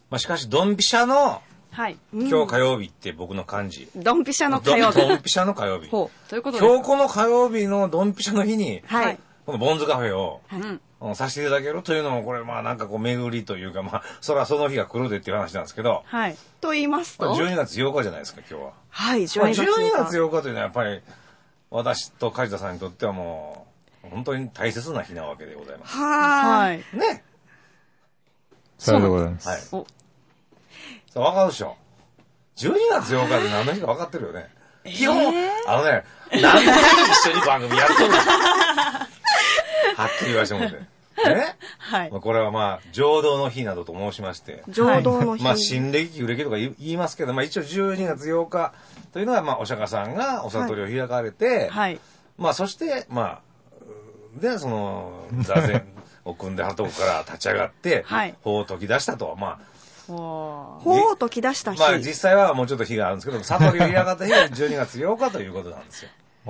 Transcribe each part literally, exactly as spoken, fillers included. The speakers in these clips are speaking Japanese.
まあ、しかしドンピシャのはい、 今日火曜日って僕の漢字。 ドンピシャの火曜日。 ドンピシャの火曜日。 ほう。ということですか。 今日この火曜日のドンピシャの日に、 はい。 このボンズカフェを、 うん、 させていただけるというのも、これまあなんかこう巡りというか、まあ、そらその日が来るでっていう話なんですけど。 はい。と言いますと、 じゅうにがつようかじゃないですか、今日は。 はい、じゅうにがつようか。 じゅうにがつようかというのはやっぱり、私と梶田さんにとってはもう、本当に大切な日なわけでございます。 はい。 ね。 そうでございます。 はい。そう、わかるでしょ。じゅうにがつようかで何の日か分かってるよね。えー、基本、あのね、何回一緒に番組やるとるはっきり言わせてもらって。ね。はい。これはまあ、浄土の日などと申しまして。 浄土の日。 まあ、新暦、旧暦とか言いますけど、まあ一応じゅうにがつようかというのは、まあ、お釈迦さんがお悟りを開かれて、はい。まあ、そして、まあ、で、その、座禅を組んではるとこから立ち上がって、はい。法を解き出したと。まあ、 法を解き出した日。 まあ実際はもうちょっと日があるんですけど、悟りを開かった日がじゅうにがつようかということなんですよ。へ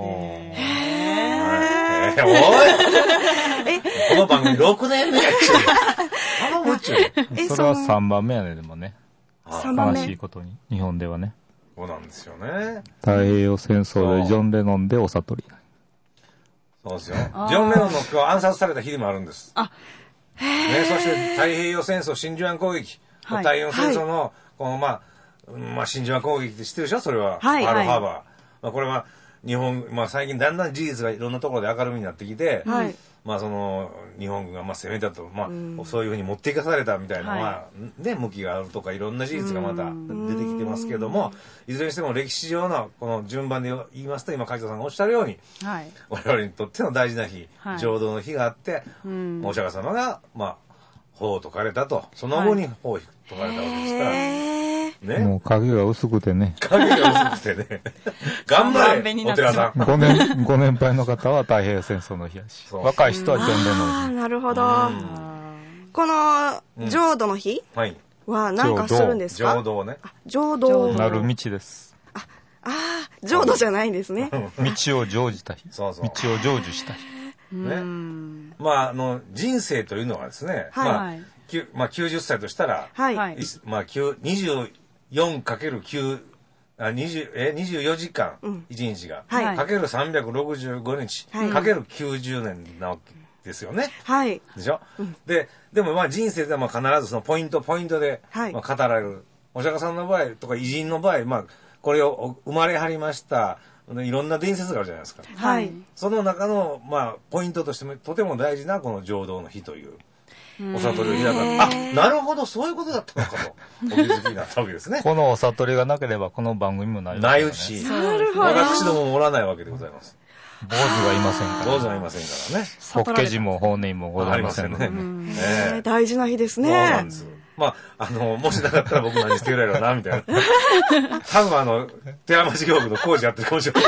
ー。おいえこの番組ろくねんめやっちゅう。頼むっちゅう。 それはさんばんめやね、でもね。さんばんめ。悲しいことに、日本ではね。 そうなんですよね。 太平洋戦争でジョン・レノンでお悟り。 そうですよ。ジョン・レノンの今日暗殺された日でもあるんです。あ、へー。ね、そして太平洋戦争真珠湾攻撃。はい、太平洋戦争の、はい、この、まあ、まあ、真珠湾攻撃って知ってるでしょそれは。はい、パールハーバー。はい、まあ、これは、日本、まあ、最近だんだん事実がいろんなところで明るみになってきて、はい、まあ、その、日本軍が、まあ、攻めたと、まあ、うん、そういうふうに持っていかされたみたいな、はい、まあ、ね、向きがあるとか、いろんな事実がまた出てきてますけども、いずれにしても歴史上の、この順番で言いますと、今、梶田さんがおっしゃるように、はい、我々にとっての大事な日、はい、浄土の日があって、うん、お釈迦様が、まあ、法を解かれたと、その後に法を解かれたわけですから、 ね、もう影が薄くてね。 影が薄くてね。頑張れ、お寺さん。 ごねん、ご年配の方は太平洋戦争の日やし、若い人はジョン・レノンの日。 ああ、なるほど。この浄土の日は何かするんですか？ 浄土ね。 浄土。 なる道です。 あ、ああ、浄土じゃないんですね。 道を成就した日。そうそう。道を成就した日。 ね。まあ、あの、人生というのはですね、まあ、まあ、きゅうじゅっさいとしたら、はい。まあ、にじゅうよんかけるきゅう、あ、20え、にじゅうよじかん、いちにちが、はい。かけるさんびゃくろくじゅうごにち、はい。かけるきゅうじゅうねんなわけですよね。はい。でしょ、うん、で、でもまあ人生ではまあ必ずそのポイント、ポイントで、はい。まあ、語られる。お釈迦さんの場合とか偉人の場合、まあ、これを生まれはりました、いろんな伝説があるじゃないですか。はい。その中の、まあ、ポイントとしてもとても大事なこの浄土の日という。お悟りを開かれあ、なるほど、そういうことだったのかと、お気づきになったわけですね。 このお悟りがなければ、この番組もないわけですね。ないうち、私どももおらないわけでございます。 坊主がいませんから。 坊主がいませんからね。 ホッケジも法然もございませんのでね。大事な日ですね。 そうなんです。まあ、あの、もしなかったら僕何してくれるな、みたいな。多分あの、寺町教区の工事やってるかもしれない。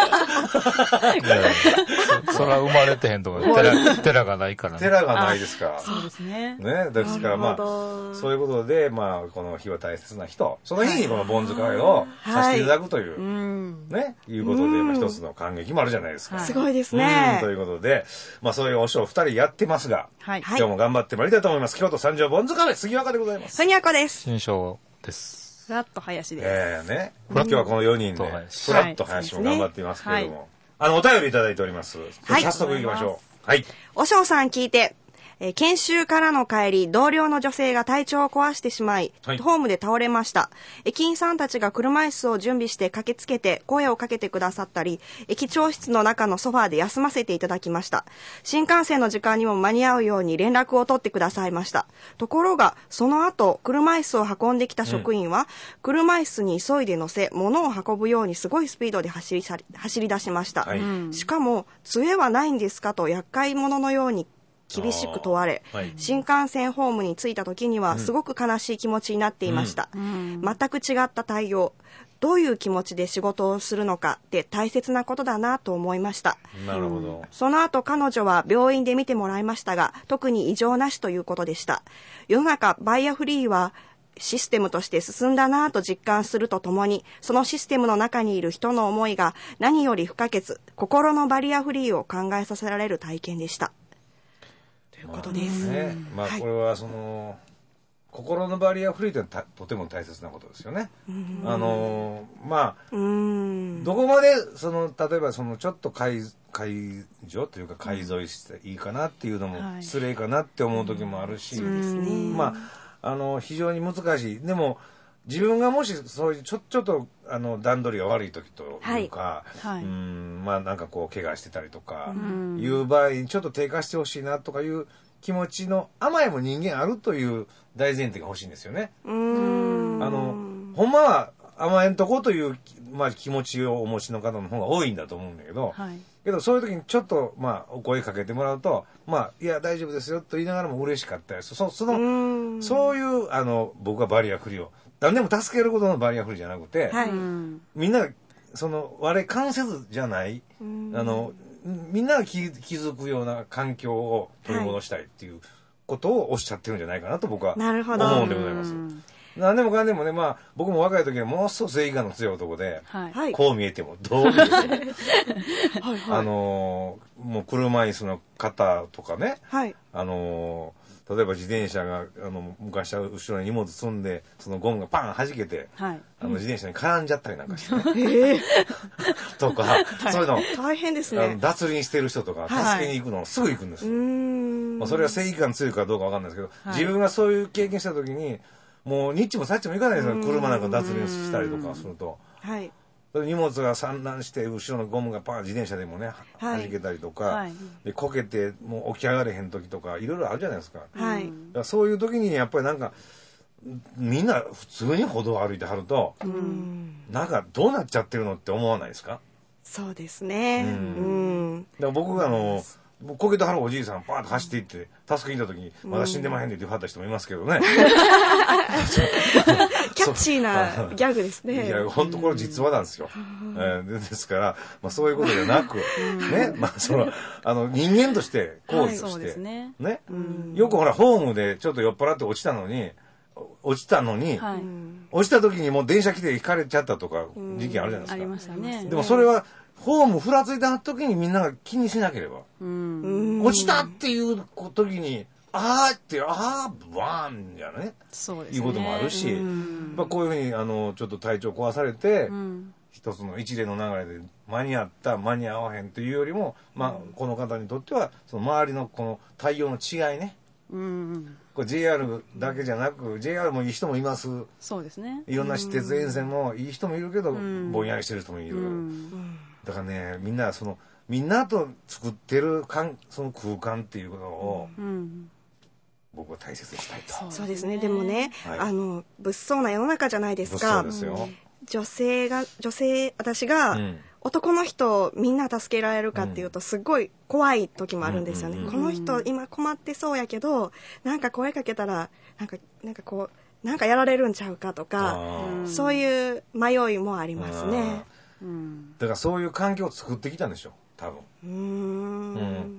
それは生まれてへんとか、寺、寺がないからね。寺がないですから。 そうですね。 ね、ですからまあ、そういうことで、まあ、この日は大切な日と、その日にこのボンズ会をさせていただくという、ね、いうことで、一つの感激もあるじゃないですか。 すごいですね。 ということで、まあそういうおショー二人やってますが、今日も頑張ってまいりたいと思います。京都三条ボンズカフェ、杉若でございます。 杉若です。 新章です。 フラット林です。 ええね。今日はこのよにんで、フラット林も頑張っていますけれども、あの、お便りいただいております。早速行きましょう。はい。 おしょうさん聞いて、えー、研修からの帰り、同僚の女性が体調を壊してしまい、はい、ホームで倒れました。駅員さんたちが車椅子を準備して駆けつけて声をかけてくださったり、駅長室の中のソファーで休ませていただきました。新幹線の時間にも間に合うように連絡を取ってくださいました。ところが、その後、車椅子を運んできた職員は、うん、車椅子に急いで乗せ、物を運ぶようにすごいスピードで走り、走り出しました。はい、しかも、杖はないんですかと厄介者のように厳しく問われ、はい、新幹線ホームに着いた時にはすごく悲しい気持ちになっていました、うん、全く違った対応、どういう気持ちで仕事をするのかって大切なことだなと思いました。 なるほど。 その後彼女は病院で見てもらいましたが、特に異常なしということでした。世の中バイアフリーはシステムとして進んだなぁと実感するとともに、そのシステムの中にいる人の思いが何より不可欠、心のバリアフリーを考えさせられる体験でした。ということです。 まあ、ね、まあ、これはその、 心のバリアフリーというのはとても大切なことですよね。あのー、まあどこまでその例えばそのちょっと解解除というか改造していいかなっていうのも失礼かなって思う時もあるし、はい、まああの非常に難しい。でも自分がもしそういうちょちょっとあの段取りが悪い時というか、はい、うんまあなんかこう怪我してたりとかいう場合にちょっと低下してほしいなとかいう気持ちの甘えも人間あるという大前提が欲しいんですよね。うーんあのほんまは甘えんとこという、まあ、気持ちをお持ちの方の方が多いんだと思うんだけど、はい、けどそういう時にちょっと、まあ、お声かけてもらうと、まあ、いや大丈夫ですよと言いながらも嬉しかったりそそのそういうあの僕はバリアフリーを何でも助けることのバリアフリーじゃなくて、はい、みんなその我々関せずじゃないあのみんなが気、気づくような環境を取り戻したいっていうことをおっしゃってるんじゃないかなと僕は思うんでございます。何でもかんでもね、まあ僕も若い時はものすごく正義感の強い男で、はい、こう見えてもどう見えてもはい、あのー、もう車椅子の方とかね、はい、あのー、例えば自転車があの昔は後ろに荷物積んでそのゴムがパン弾けて、はい、あの自転車に絡んじゃったりなんかしてね、とか、はい、そういうの大変ですね。 脱輪してる人とか助けに行くのすぐ行くんですよ。はい、まあ、それは正義感強いかどうかわかんないですけど、はい、自分がそういう経験した時にもうニッチもサッチもいかないですよ。車なんか脱輪したりとかすると、はい、荷物が散乱して後ろのゴムがパン自転車でもね弾けたりとか、はい、でこけてもう起き上がれへん時とかいろいろあるじゃないですか。はい、だからそういう時にやっぱりなんかみんな普通に歩道を歩いてはると、うん、なんかどうなっちゃってるのって思わないですか？ そうですね。うん、 だから僕があのこけてはるおじいさんパーッと走っていって助けに行った時にまだ死んでまへんでって言わはった人もいますけどね。 キャッチーなギャグですね。 いや本当これ実話なんですよ。えー、ですから、まあ、そういうことじゃなくね、まあそのあの人間として行為をして、はい、ね, ねよくほらホームでちょっと酔っ払って落ちたのに落ちたのに、はい、落ちた時にもう電車来て引かれちゃったとか事件あるじゃないですか。ありましたね。でもそれはホームふらついた時にみんなが気にしなければ、うん、落ちたっていう時にあーってあーバーンじゃね、そうですねいうこともあるし、まあ、こういうふうにあのちょっと体調壊されて、うん、一つの一連の流れで間に合った間に合わへんというよりも、まあ、この方にとってはその周りのこの対応の違いね、うん、これ ジェイアール だけじゃなく ジェイアール もいい人もいます。そうですね。いろんな私鉄沿線もいい人もいるけど、うん、ぼんやりしてる人もいる、うん、だからねみんなそのみんなと作ってるかんその空間っていうことを、うん、僕は大切にしたいと。 そうですね。でもね、はい、あの物騒な世の中じゃないですか。 物騒ですよ。 女性が女性私が、うん、男の人をみんな助けられるかっていうとすごい怖い時もあるんですよね。うんうんうん、この人今困ってそうやけどなんか声かけたらなんかなんかこうなんかやられるんちゃうかとかそういう迷いもありますね。 うん、だからそういう環境を作ってきたんでしょ多分。うーん、うん、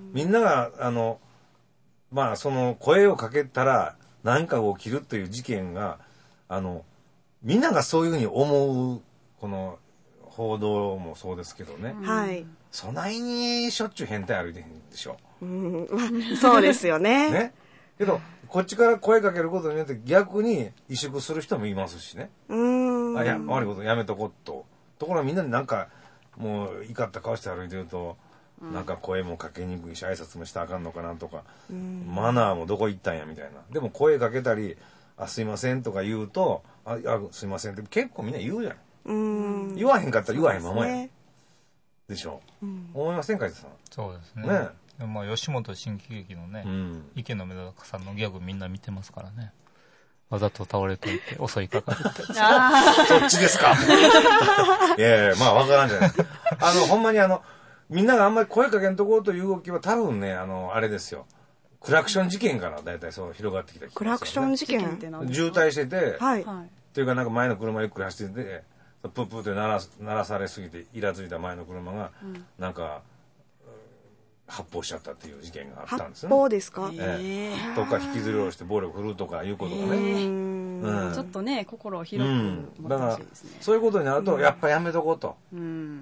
みんながあのまあその声をかけたら何かが起きるという事件があのみんながそういうふうに思うこの報道もそうですけどね、はい、そないにしょっちゅう変態歩いてへんでしょ。うん、 まあ、そうですよね。 ねけどこっちから声かけることによって逆に萎縮する人もいますしね。うーんあいや悪いことやめとこっと。ところがみんなでなんかもう怒った顔して歩いてると、うん、なんか声もかけにくいし挨拶もしたらあかんのかなとか、マナーもどこ行ったんやみたいな。でも声かけたりあすいませんとか言うとああすいませんって結構みんな言うじゃん。うん言わへんかったら言わへんままや で,、ね、でしょ、うん、思いませんかさん。 そうですね。ねでもまあ吉本新喜劇のね、うん、池野メダカさんのギャグみんな見てますからね。わざと倒れといて襲いかかるってあそっちですか。いやいやまあわからんじゃない。あのほんまにあのみんながあんまり声かけんとこうという動きは多分ねあのあれですよ。クラクション事件からだいたいそう広がってきた、ね、 クラクション事件って何ですか？渋滞してて、はい、というかなんか前の車ゆっくり走っててプープーって鳴ら鳴らされすぎてイラついた前の車が、うん、なんか発砲しちゃったっていう事件があったんですよね。 発砲ですか？ えー、とか引きずり下ろして暴力振るうとかいうことがね、えーうん、ちょっとね心を広く持ってほしいですね、 うん、だからそういうことになるとやっぱやめとこうと、うん、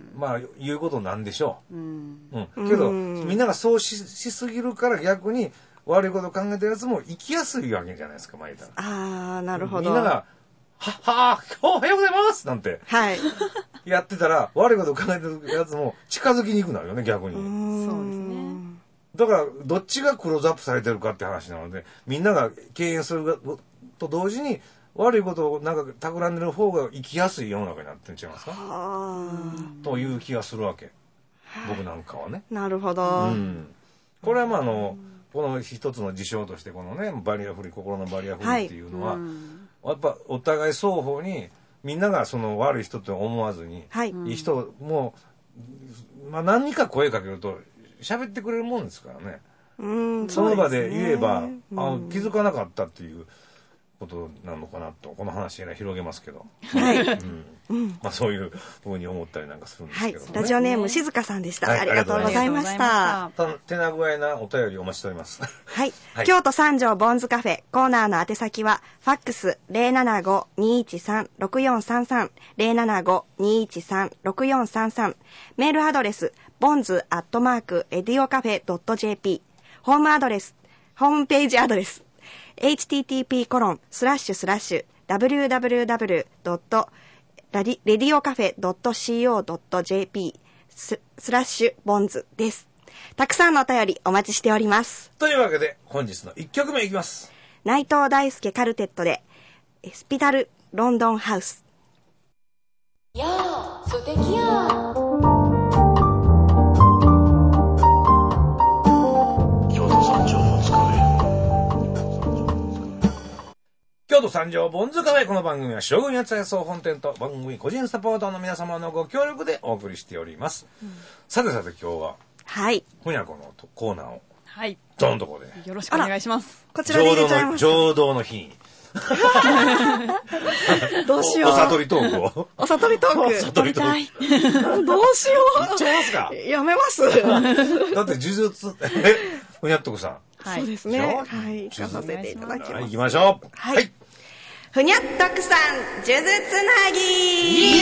まあ言うことなんでしょう、うんうん、けど、うん、みんながそう し, しすぎるから逆に悪いこと考えてるやつも生きやすいわけじゃないですか、前言ったら。 ああ、なるほど。 みんなが、はっはー、おはようございますなんて、はい。やってたら、悪いこと考えてるやつも近づきにくくなるよね、逆に。 そうですね。 だから、どっちがクローズアップされてるかって話なので、みんなが敬遠すると同時に、悪いことをなんか企んでる方が生きやすい世の中になってんちゃいますかという気がするわけ。僕なんかはね。 なるほど。うん。 これはまあ、あの、この一つの事象として、このね、バリアフリー、心のバリアフリーっていうのは、はい、やっぱお互い双方に、みんながその悪い人と思わずに、はい、いい人も、まあ何か声かけると喋ってくれるもんですからね。うん、その場で言えば、ね、あ、気づかなかったっていうことなのかなと、この話が広げますけど。はい。うんうん、まあそういうふうに思ったりなんかするんですけど、ね、 はい。ラジオネーム静香さんでした。はい、ありがとうございました。 手な具合なお便りお待ちしております。 はい。はい、京都三条ボンズカフェコーナーの宛先は、ファックス ゼロななご にいちさん ろくよんさんさん ゼロななご にいちさん ろくよんさんさん、メールアドレス、ボンズアットマークレディオカフェドットジェーピー、ホームアドレス、ホームページアドレス、エイチティーティーピーコロンスラッシュスラッシュダブリューダブリューダブリュードットレディオカフェドットシーオードットジェーピー ス, スラッシュボンズです。たくさんのお便りお待ちしております。 というわけで本日のいっきょくめいきます。 内藤大輔カルテットでスピタルロンドンハウス。 やあ、素敵や。 京都三条ボンズカフェ。この番組は将軍八谷総本店と番組個人サポーターの皆様のご協力でお送りしております、うん、さてさて今日ははいふにゃこのコーナーをはいどんとこでよろしくお願いします。 こちらで入れちゃいます。 浄土の日にどうしよう。 お悟りトークをお悟りトークお悟りトークどうしよう。 言っちゃいますか。 やめます。 だって呪術えふにゃっとこさん、 はい、そうですね。はい、行かさせていただきます。 はい、行きましょう。 はい、はい、ふにゃっとくさん呪術つなぎ。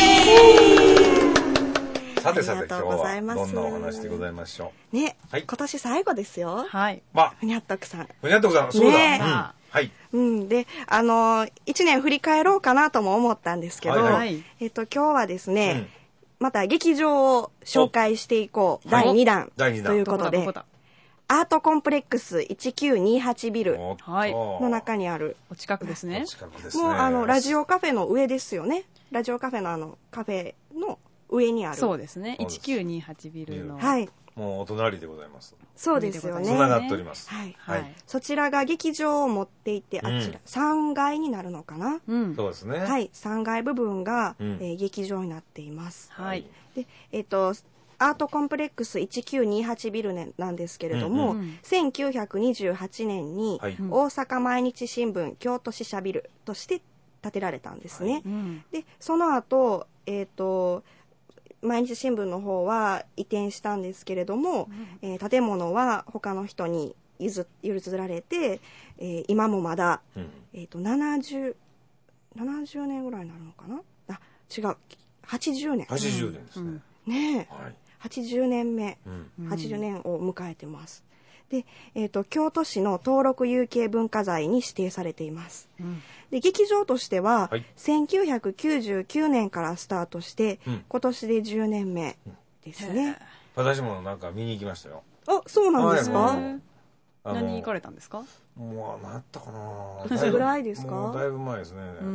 さてさて今日はどんなお話でございましょうね、はい、今年最後ですよ。 はい。 まあ、 ふにゃっとくさん。 ふにゃっとくさん、そうだ。ね、うん、はい。 うん、で、あのー、一年振り返ろうかなとも思ったんですけど、はいはい、えっと、今日はですね、うん、また劇場を紹介していこう。だいにだんということで、アートコンプレックスいちきゅうにはちビルの中にある、 お近くですね。 もうあのラジオカフェの上ですよね。ラジオカフェのあのカフェの上にある。 そうですね。いちきゅうにはちビルの。 はい。 もうお隣でございます。 そうですよね。 つながっております。 はい。はい。そちらが劇場を持っていて、あちら、うん、さんがいになるのかな。 うん。そうですね。 はい。さんがい部分が、うん、えー、劇場になっています。 はい。 で、えっと。アートコンプレックスいちきゅうにはちビルなんですけれども、うんうん、せんきゅうひゃくにじゅうはちねんに大阪毎日新聞京都支社ビルとして建てられたんですね。はい、でその後、えーと、毎日新聞の方は移転したんですけれども、うん、えー、建物は他の人に譲られて、えー、今もまだ、うん、えーと、ななじゅう、ななじゅうねんぐらいになるのかなあ、違う、はちじゅうねん。 はちじゅうねんですね。 うんねえ、はい、はちじゅうねんめ、うん、はちじゅうねんを迎えてます。で、えーと、京都市の登録有形文化財に指定されています。うん、で劇場としては、はい、せんきゅうひゃくきゅうじゅうきゅうねんからスタートして、うん、今年でじゅうねんめですね。 うん、私もなんか見に行きましたよ。 あ、そうなんですか。はい、 何に行かれたんですか。 もう何やったかな。 いつぐらいですか。 もうだいぶ前ですね。うん、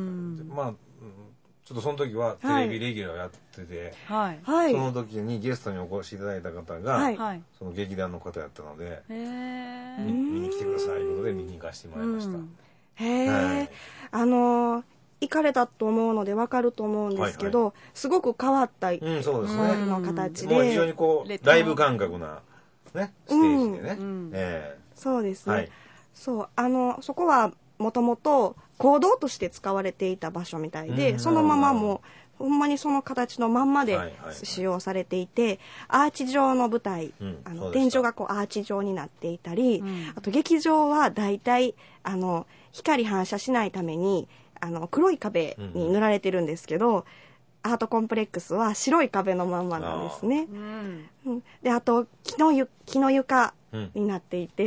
まあちょっとその時はテレビレギュラーやってて、はい、その時にゲストにお越しいただいた方が、はい、その劇団の方やったので、はい、見, 見に来てくださいということで見に行かせてもらいました。うん、 へえ、はい、あのー、行かれたと思うので分かると思うんですけど、はいはい、すごく変わった、うん、そうですね、の形で、 もう非常にこうライブ感覚な、ね、ステージでね、うん、 えー、そうですね、はい、そうあのそこはもともと講堂として使われていた場所みたいで、うん、そのままもうほんまにその形のまんまで使用されていて、はいはいはい、アーチ状の舞台、うん、あの天井がこうアーチ状になっていたり、うん、あと劇場はだいたいあの光反射しないためにあの黒い壁に塗られてるんですけど、うん、アートコンプレックスは白い壁のまんまなんですね。あ、うん、であと木のゆ木の床になっていて、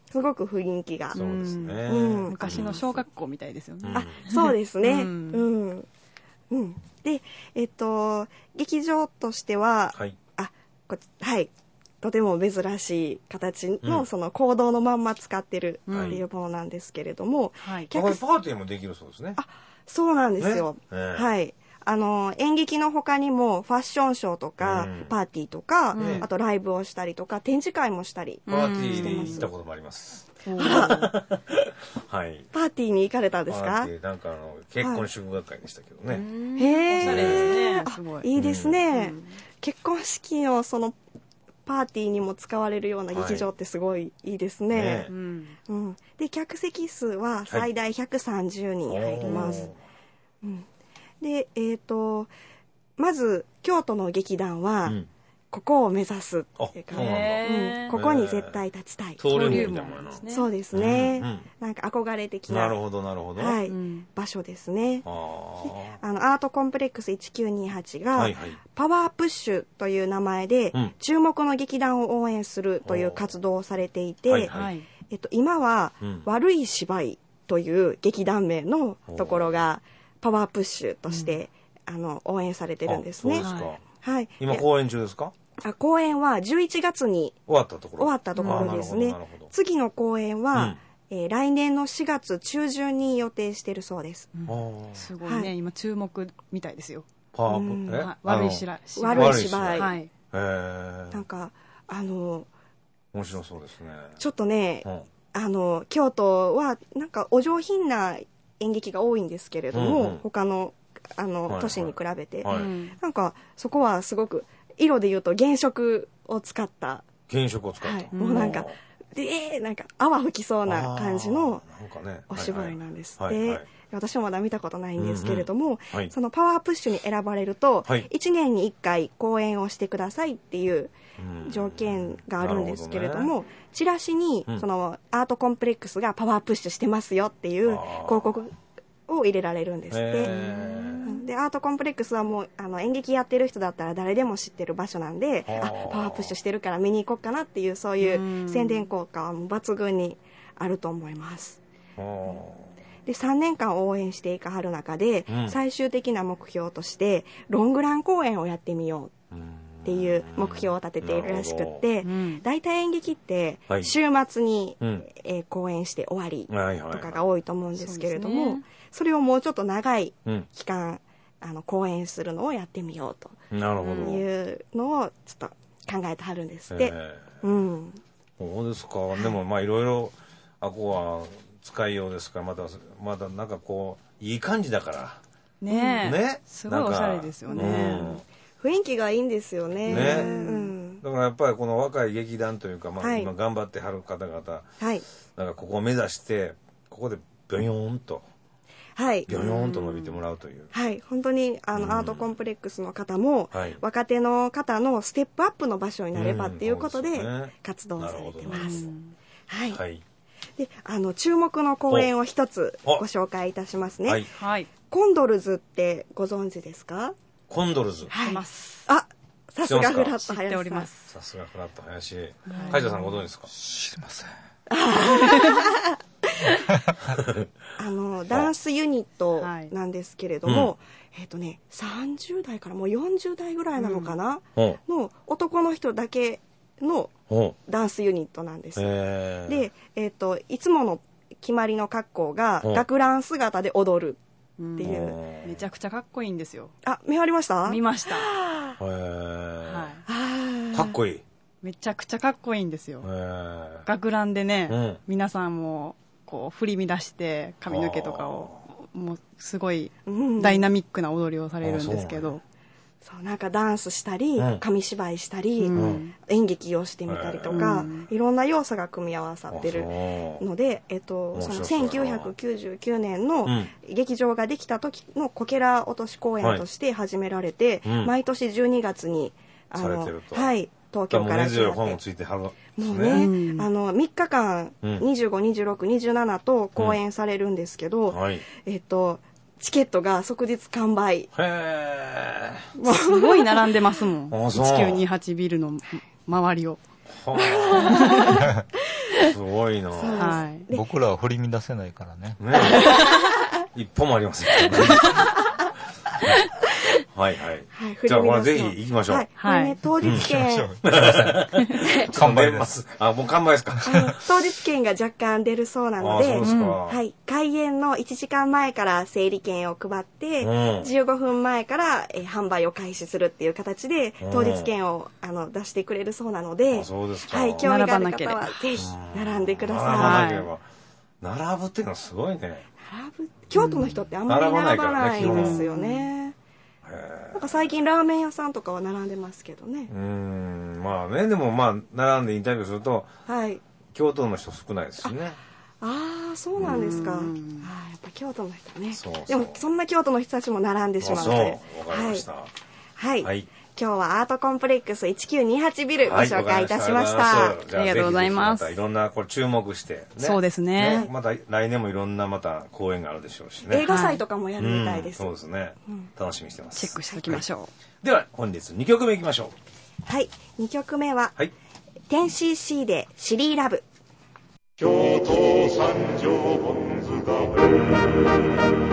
すごく雰囲気が。 そうですね。 うん、昔の小学校みたいですよね。 あ、そうですね。ううんん。うん。で、えっと、劇場としては、 はい。 あ、こはい。とても珍しい形の、 うんその行動のまんま使ってるってはいいうものなんですけれども、 はい。 これパーティーもできるそうですね。 あ、そうなんですよ。 ねええはい。あの、演劇の他にもファッションショーとか、 うんパーティーとか、 うんあとライブをしたりとか、展示会もしたり。 パーティーに行ったこともあります。 おーはい。 パーティーに行かれたんですかパーティーなんかあの、結婚祝賀会でしたけどね。 へーおしゃれですね。すごい。 いいですね。 うん結婚式のそのパーティーにも使われるような劇場ってすごいいいですね。 ねうん。 うん、で客席数は最大ひゃくさんじゅうにん入ります。で、えっ、とまず京都の劇団は、 うんここを目指すっていうか、 あそうなんだうん、ここに絶対立ちたい。 登竜門みたいなものですね。 そうですね、 うんうんなんか憧れ的ななるほど、なるほど。 はいうん場所ですね。 ああのアートコンプレックスせんきゅうひゃくにじゅうはちが、 はいはいパワープッシュという名前で、 うん注目の劇団を応援するという活動をされていて、 はいはい。 えっと、今は、 うん悪い芝居という劇団名のところがパワープッシュとして、あの応援されてるんですね。 あそうですか。 はい。で今公演中ですか？ あ公演はじゅういちがつに終わったところ。 終わったところですねあーなるほどなるほど。 次の公演は、 うんえー来年のしがつ中旬に予定しているそうです。 あーすごいね、 はい今注目みたいですよ。 パワーうんプえは悪いしら悪い芝居。 はい。 へえなんかあの面白そうですね。 ちょっとね、 うんあの京都はなんかお上品な演劇が多いんですけれども、 うんうん他のあの、 はいはい都市に比べて、 はいうんなんかそこはすごく色で言うと原色を使った、 原色を使った。 はい、もうなんか、でえー、なんか泡吹きそうな感じのあーなんかねお芝居なんですって、 はいはいはいはい私もまだ見たことないんですけれども、 うんうんはいそのパワープッシュに選ばれると、 はいいちねんにいっかい公演をしてくださいっていううん条件があるんですけれどなるも、チラシにうんそのアートコンプレックスがパワープッシュしてますよっていうあー広告を入れられるんですって。 へでアートコンプレックスはもうあの演劇やってる人だったら誰でも知ってる場所なんで、 あーあパワープッシュしてるから見に行こうかなっていうそういう宣伝効果はもう抜群にあると思います。 ーあでさんねんかん応援していかはる中で、 うん最終的な目標としてロングラン公演をやってみようーうんっていう目標を立てているらしくって、 うん大体演劇ってはい週末に、 うんえー公演して終わりはいはいとかが多いと思うんですけれども、 そうですねそれをもうちょっと長いうん期間あの公演するのをやってみようとなるほど。 いうのをちょっと考えてはるんですって。 えうん、 ーそうですか。でもまあいろいろあこは使いようですからまだまだなんかこういい感じだから。 ねえ。 ね。 すごいおしゃれですよね。 雰囲気がいいんですよね。 ねうん、 だからやっぱりこの若い劇団というか、まあはい今頑張ってはる方々、 はいなんかここを目指してここでビョヨーンとはいビョヨーンと伸びてもらうという。 はい、本当にあの、 うんアートコンプレックスの方も、 はい若手の方のステップアップの場所になればっていうことでうんそうですね活動されてまなるす。 うんはい、 はい。 であの注目の公演を一つおご紹介いたしますね。 はい。 はい。 コンドルズってご存知ですか？ コンドルズ。 はいいます。 あ、さすがフラット知って林さん。 おります。 さすがフラット林。海田さんご存知ですか？ 知りません。 あのダンスユニットなんですけれども、えっ、とねさんじゅう代からもうよんじゅう代ぐらいなのかな、 ほうの男の人だけのほダンスユニットなんですう。 よ。 えー、 で、えっといつもの決まりの格好がうん学ラン姿で踊るうんっていう、 めちゃくちゃかっこいいんですよ。 あ見張りました見ました。 えーはあーかっこいい。 い。めちゃくちゃかっこいいんですよえ。ー学ランでね、 うん皆さんもこう振り乱して髪の毛とかをもうすごいうんダイナミックな踊りをされるんですけあど、 そうなんかダンスしたり、 うん紙芝居したり、 うん演劇をしてみたりとか、 うんいろんな要素が組み合わさってるあそうので、えっと、その面白そうやなせんきゅうひゃくきゅうじゅうきゅうねんのうん劇場ができた時のこけら落とし公演として始められて、 はいうん毎年じゅうにがつにあのされてるとはい、東京だからもうから始まって根強いファンをついてはるんですもうね。 ね、 うんあのみっかかん、 うんにじゅうご、にじゅうろく、にじゅうななと公演されるんですけど、 はい。 えっとチケットが即日完売。 へえ。 すごい並んでますもん。 あそういちきゅうにはちビルの周りを。 はすごいな。 はい。 僕らは振り乱せないからね。 ね一歩もありませんけどね。はいはい。はい、じゃあこれぜひ行きましょう。 はい。はい、ね、当日券。 完売です。あ、もう完売ですか。 当日券が若干出るそうなので、はい。開演のいちじかんまえから整理券を配って、うん、じゅうごふんまえから、えー、販売を開始するっていう形で、当日券をあの出してくれるそうなので、 そうですか。 はい。興味がある方はぜひ並んでください。 並ばなければ。並ぶっていうのはすごいね。 並ぶ。京都の人ってあんまり並ばないんですよね。なんか最近ラーメン屋さんとかは並んでますけどね。 うーん、まあね、でもまあ並んでインタビューすると、はい、京都の人少ないですしね。 ああ、そうなんですか。ああ、やっぱ京都の人ね。そうそう。でもそんな京都の人たちも並んでしまうので。 そう、わかりました。 はい。はい。今日はアートコンプレックスせんきゅうにじゅうはちビルご紹介いたしました。 ありがとうございます。 またいろんなこれ注目して、ね、 そうですね。 ね、また来年もいろんなまた公演があるでしょうしね。 映画祭とかもやるみたいです。 うん、そうですね、うん。楽しみにしてます。 チェックしておきましょう。はい、 では本日にきょくめいきましょう。 はい、にきょくめは、はい、テンシーシー でシリーラブ。 京都三条本塚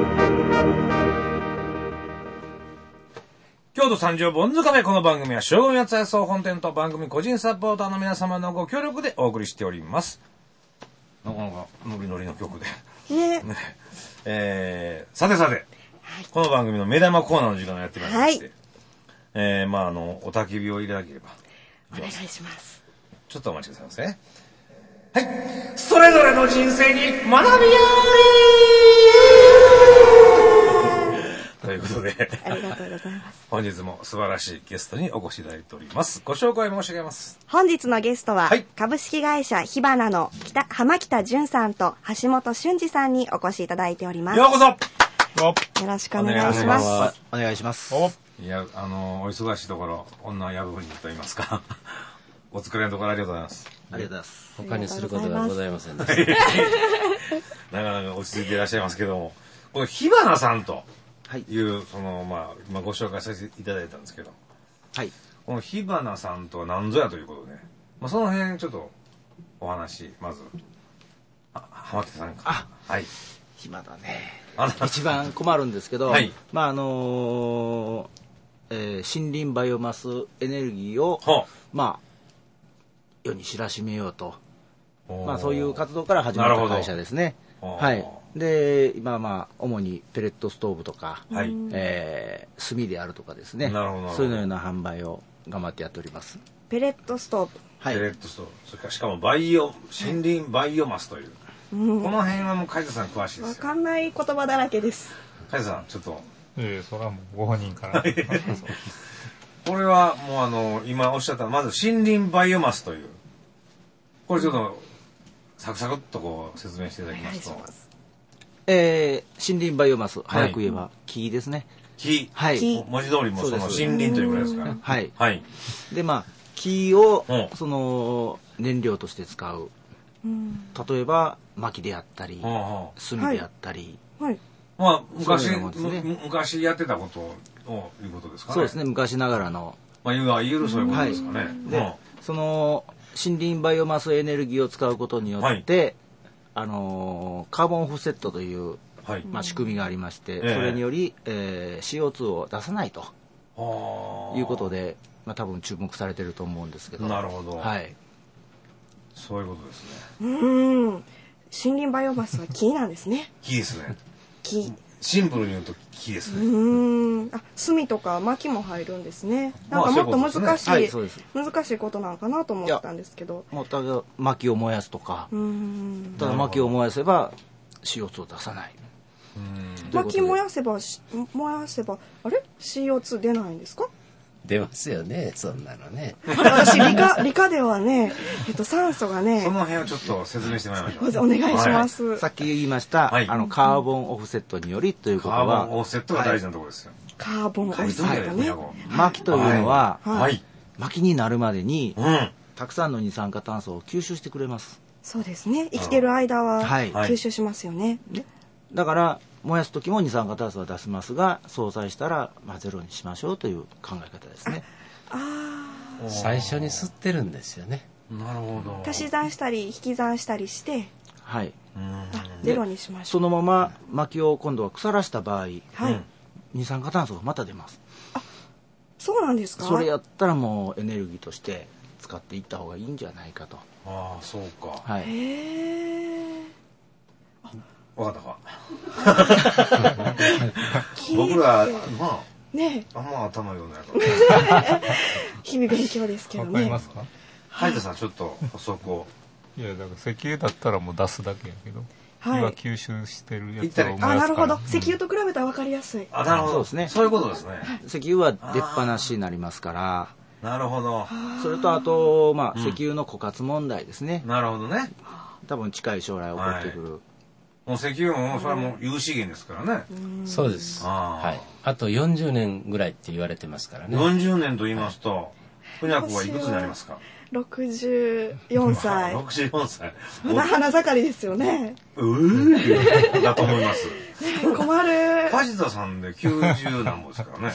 京都三条ボンズカフェ。この番組は将軍八谷総本店と番組個人サポーターの皆様のご協力でお送りしております。なかなかノリノリの曲でねね、えー、さてさて、はい、この番組の目玉コーナーの時間をやってまいりまして、はい、えー、まああのお焚き火をいただければお願いします。 ちょっとお待ちくださいませ。はい、それぞれの人生に学びようということでありがとうございます。 本日も素晴らしいゲストにお越しいただいております。ご紹介申し上げます。 本日のゲストは、はい、株式会社火花の北浜北淳さんと橋本俊二さんにお越しいただいております。 ようこそ。よろしくお願いします。 お願いします。 いや、あのお忙しいところ女やぶにと言いますかお疲れのところありがとうございます。 ありがとうございます。 他にすることがございませんでした。 なかなか落ち着いていらっしゃいますけども、この火花さんという、はい、そのまあ今ご紹介させていただいたんですけど、はい、この火花さんとは何ぞやということで、まあ、その辺ちょっとお話まずあ浜北さんから。 あ、はい。暇だね。一番困るんですけど、はい、まああのーえー、森林バイオマスエネルギーを、はあ、まあ世に知らしめようと、まあそういう活動から始まった会社ですね。はい。で今まあ主にペレットストーブとか、はい、えー、炭であるとかですね。なるほど。そういうような販売を頑張ってやっております。 ペレットストーブ。 はい。ペレットストーブ。それからしかもバイオ森林バイオマスという。うん、この辺はもう梶田さん詳しいですよ。わかんない言葉だらけです。 梶田さんちょっと。 ええ、それはもうご本人から。 これはもうあの今おっしゃったまず森林バイオマスというこれちょっとサクサクっとこう説明していただきますと、 えー、森林バイオマス早く言えば木ですね。 木、はい、文字通りもその森林というぐらいですから、 はい、はい、でまあ木をその燃料として使う、うん、例えば薪であったり、うん、炭であったり、はいはい、 まあ昔、ね、昔やってたことをいうことですかね。 そうですね、昔ながらの。 まあいわゆるそういうことですかね。はい、で、うん、 その森林バイオマスエネルギーを使うことによって、はい、あのカーボンオフセットという、はい、まあ仕組みがありまして、えー、それにより、えー、シーオーツー を出さないということで、まあ多分注目されてると思うんですけど。 なるほど。はい。そういうことですね。 うん。森林バイオマスは木なんですね。 木ですね。 木。 シンプルに言うと木ですね。 うん。あ、炭とか薪も入るんですね。なんかもっと難しい、まあううね、はい、難しいことなのかなと思ったんですけど。 もうただ薪を燃やすとか。うんただ薪を燃やせば シーオーツー を出さない。 うん薪燃やせば燃やせばあれ シーオーツー 出ないんですか？ 出ますよね、そんなのね。 私理科理科ではね、えっと酸素がね。 その辺をちょっと説明してもらいましょう。 お願いします。 はい、さっき言いました、はい、あのカーボンオフセットによりということは。 カーボンオフセットが大事なところですよ。 はい、カーボンオフセットね。 薪というのは、はい、薪になるまでに、うん、たくさんの二酸化炭素を吸収してくれます。 そうですね。生きてる間は吸収しますよね。はい、 だから燃やす時も二酸化炭素は出しますが、相殺したら、まあ、ゼロにしましょうという考え方ですね。 あ最初に吸ってるんですよね。 なるほど。 足し算したり引き算したりして、 はい、 ゼロにしましょう。 そのまま薪を今度は腐らした場合、はい、二酸化炭素がまた出ます。 あ、そうなんですか。 それやったらもうエネルギーとして使っていった方がいいんじゃないかと。 ああ、そうか。 はい。 へえ。 わかったか。僕らまあね、あんま頭ようないから。 日々勉強ですけどね。 わかりますか。 はい田さんちょっと補足を。 いやだから石油だったらもう出すだけやけど、 はい、 今吸収してるやつを燃やすから。 あ、なるほど。石油と比べたら分かりやすい。 あ、なるほど。 そうですね。 そういうことですね。 石油は出っ放しになりますから。 なるほど。 それとあとまあ、うん、石油の枯渇問題ですね。 なるほどね。 多分近い将来起こってくる。はい、 もう石油もそれはもう有資源ですからね。 そうです。あ、はい。あとよんじゅうねんぐらいって言われてますからね。 よんじゅうねんと言いますと、ふにゃくはいくつになりますか。 ろくじゅうよんさい。 ろくじゅうよんさい。 まだ花盛りですよね。 うーだと思います。 困る。 梶田さんできゅうじゅうなんぼですからね。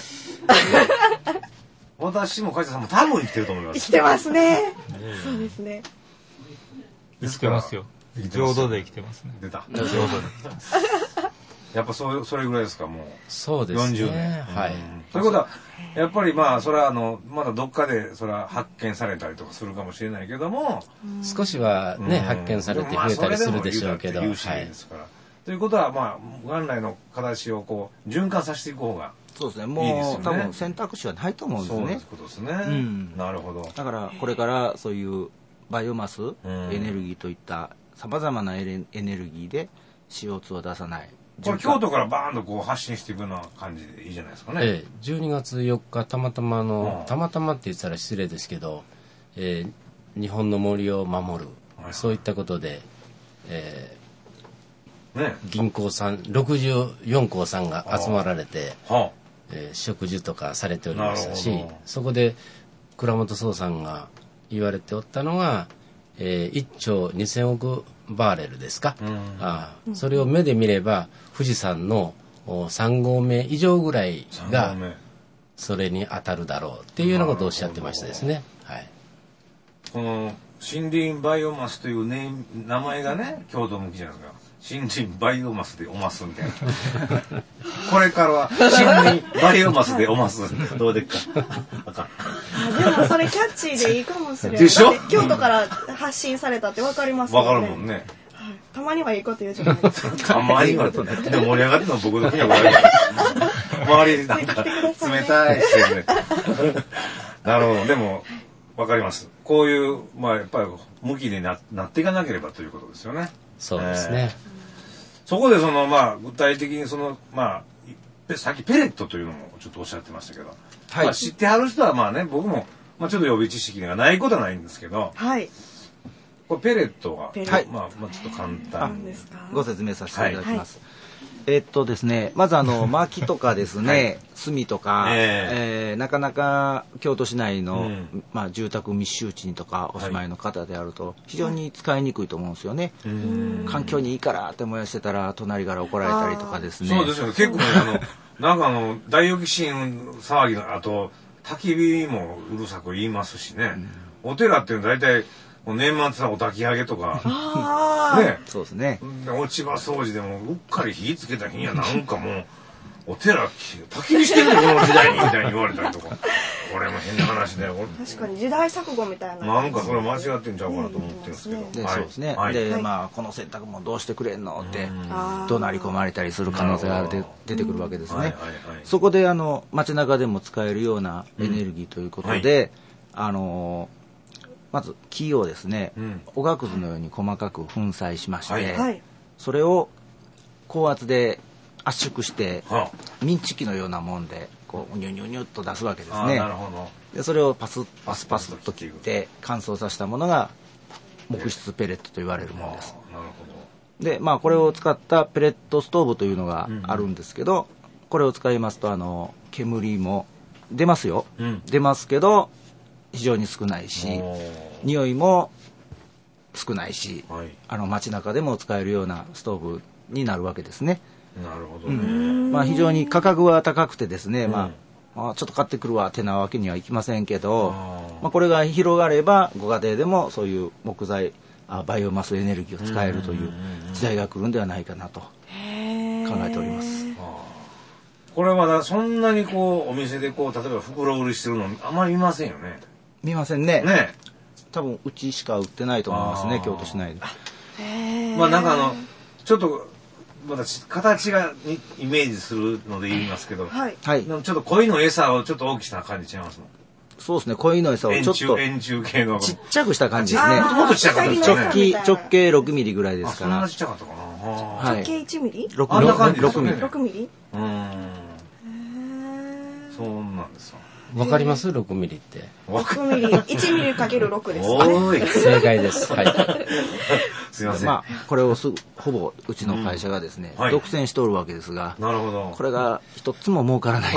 私も梶田さんも多分生きてると思います。 生きてますね。そうですね。 生きてますよ。浄土で生きてますね。 出た。 浄土で。 やっぱそうそれぐらいですか、もう。 そうですね。 よんじゅうねん。 はい。 ということはやっぱりまあそれはあのまだどっかでそれは発見されたりとかするかもしれないけども、 少しはね発見されて増えたりするでしょうけど。 有資源ですから。ということはまあ元来の形をこう循環させていく方が。 そうですね。もう多分選択肢はないと思うんですね。 そういうことですね。うん、なるほど。 だからこれからそういうバイオマス、うん、エネルギーといったさまざまなエネルギーで シーオーツー を出さない。 これ京都からバーンとこう発信していくような感じでいいじゃないですかね。 ええ、じゅうにがつよっかたまたまの、うん、たまたまって言ったら失礼ですけど、えー、日本の森を守る、はい、そういったことで、えーね、銀行さんろくじゅうよんこうさんが集まられて、はあえー、植樹とかされておりましたし、そこで倉本壮さんが言われておったのが、えー、いっちょうにせんおくバーレルですか、うん、ああそれを目で見れば富士山のさんごうめ以上ぐらいがそれに当たるだろうっていうようなことをおっしゃってましたですね。はい、 この森林バイオマスというネ名前がね京都向きじゃないですか。森林バイオマスでおますみたいな。これからは森林バイオマスでおますどうでっか。あかん。 でもそれキャッチーでいいかもしれない。でしょ？京都から発信されたってわかりますよね。 わかるもんね。 たまにはいいこと言うじゃないですか。 たまにはとね。でも盛り上がってるの僕の国は悪いから。周りになんか冷たい視線で。なるほど。でもわかります。こういうまあやっぱり向きに な, なっていかなければということですよね。 そうですね。 えーそこでそのまあ具体的にそのまあさっきペレットというのもちょっとおっしゃってましたけど、はい、まあ、知ってはる人はまあね僕もまあちょっと予備知識がないことはないんですけど、 はい、 これペレットがペレまあまあちょっと簡単にご説明させていただきます。はいえー、っとですね、まずあの薪とかですね、はい、炭とか、えーえー、なかなか京都市内の、うんまあ、住宅密集地にとかお住まいの方であると非常に使いにくいと思うんですよね。はい、環境にいいからって燃やしてたら隣から怒られたりとかですね。 そうですよね。結構ねあのなんかあの大浴神騒ぎの後焚き火もうるさく言いますしね。うん、お寺っていうのは大体年末はお焚き上げとかね、そうですね。 落ち葉掃除でもうっかり火つけた日にはなんかもうお寺焚き火してるねこの時代にみたいに言われたりとか、これも変な話で、 確かに時代錯誤みたいな。 なんかそれ間違ってんちゃうかなと思ってるんですけど。 でそうですね。はい、でまあこの洗濯もどうしてくれんのって怒鳴り込まれたりする可能性が出てくるわけですね。そこであの街中でも使えるようなエネルギーということで、うんはい、あの。まず木をですね、うん、おがくずのように細かく粉砕しまして、はい、それを高圧で圧縮して、はあ、ミンチ機のようなもんでこうニュニュニュッと出すわけですね。 なるほど。 でそれをパスパスパスと切って乾燥させたものが木質ペレットと言われるものです。 なるほど。でまあこれを使ったペレットストーブというのがあるんですけど、うん、これを使いますとあの煙も出ますよ、うん、出ますけど非常に少ないし匂いも少ないし、はい、あの街中でも使えるようなストーブになるわけですね。 なるほどね。 うんまあ、非常に価格は高くてですね、うんまあ、 あちょっと買ってくるわってなわけにはいきませんけど、まあ、これが広がればご家庭でもそういう木材あバイオマスエネルギーを使えるという時代が来るんではないかなと考えております。 これはそんなにこうお店でこう例えば袋売りしてるのあまり見ませんよね。 見ませんね。 ね多分うちしか売ってないと思いますね、京都市内で。 まあなんかあのちょっとまだ形がイメージするので言いますけど、はい、ちょっと鯉の餌をちょっと大きな感じ違いますもん。 そうですね、鯉の餌をちょっと円柱系のちっちゃくした感じですね。 もっとちっちゃかったですね。 直径直径ろくミリぐらいですから。 そんなちっちゃかったかな。 はい、直径いちミリ？ ろくミリ。 ろくミリ。 ろくミリ？ うん。そうなんですよ。 わかります？ろくミリって。 ろくミリ、いちミリかけるろくです。 おーい。 正解です。はい。 すいません。 まあこれをすぐほぼうちの会社がですね、うんはい、独占しておるわけですが、 なるほど。 これが一つも儲からない。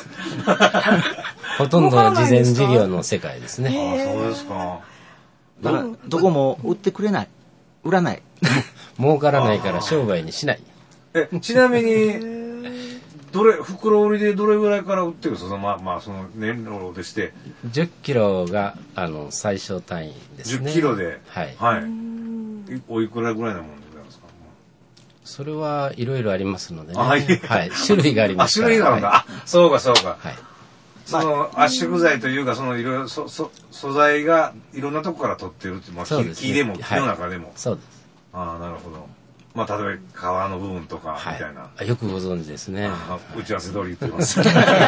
ほとんどは事前事業の世界ですね。 ああ、そうですか。 だからどこも売ってくれない、売らない。 儲からないから商売にしない。 え、ちなみに。どれ袋売りでどれぐらいから売ってるんですか。まあまあその燃料でしてじゅっキロがあの最小単位ですね。 じゅっキロではいはいおいくらぐらいなものでございますか。 それはいろいろありますのでね。 はい、 はい、種類がありますから。 あ種類があるんだ。はい、あそうかそうか。 はい。 その圧縮材というかそのいろいろそそ素材がいろんなとこから取ってるってまあ木、ね、木でも木の中でも。 はい、そうです。 ああなるほど。まあ、例えば皮の部分とかみたいな、 はい、よくご存知ですね。 打ち合わせ通り言ってます